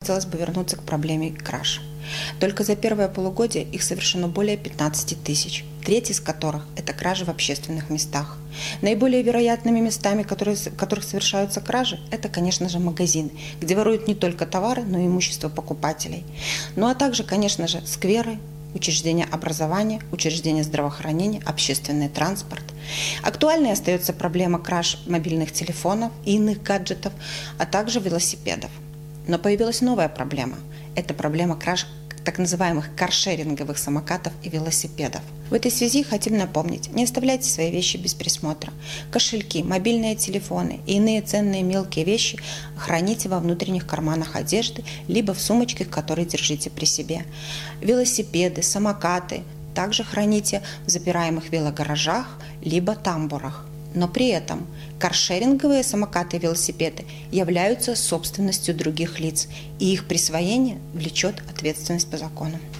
хотелось бы вернуться к проблеме краж. Только за первое полугодие их совершено более 15 тысяч, треть из которых – это кражи в общественных местах. Наиболее вероятными местами, в которых совершаются кражи, это, конечно же, магазины, где воруют не только товары, но и имущество покупателей. Ну а также, конечно же, скверы, учреждения образования, учреждения здравоохранения, общественный транспорт. Актуальной остается проблема краж мобильных телефонов и иных гаджетов, а также велосипедов. Но появилась новая проблема – это проблема краж так называемых каршеринговых самокатов и велосипедов. В этой связи хотим напомнить, не оставляйте свои вещи без присмотра. Кошельки, мобильные телефоны и иные ценные мелкие вещи храните во внутренних карманах одежды, либо в сумочке, которые держите при себе. Велосипеды, самокаты также храните в запираемых велогаражах, либо тамбурах. Но при этом каршеринговые самокаты и велосипеды являются собственностью других лиц, и их присвоение влечет ответственность по закону.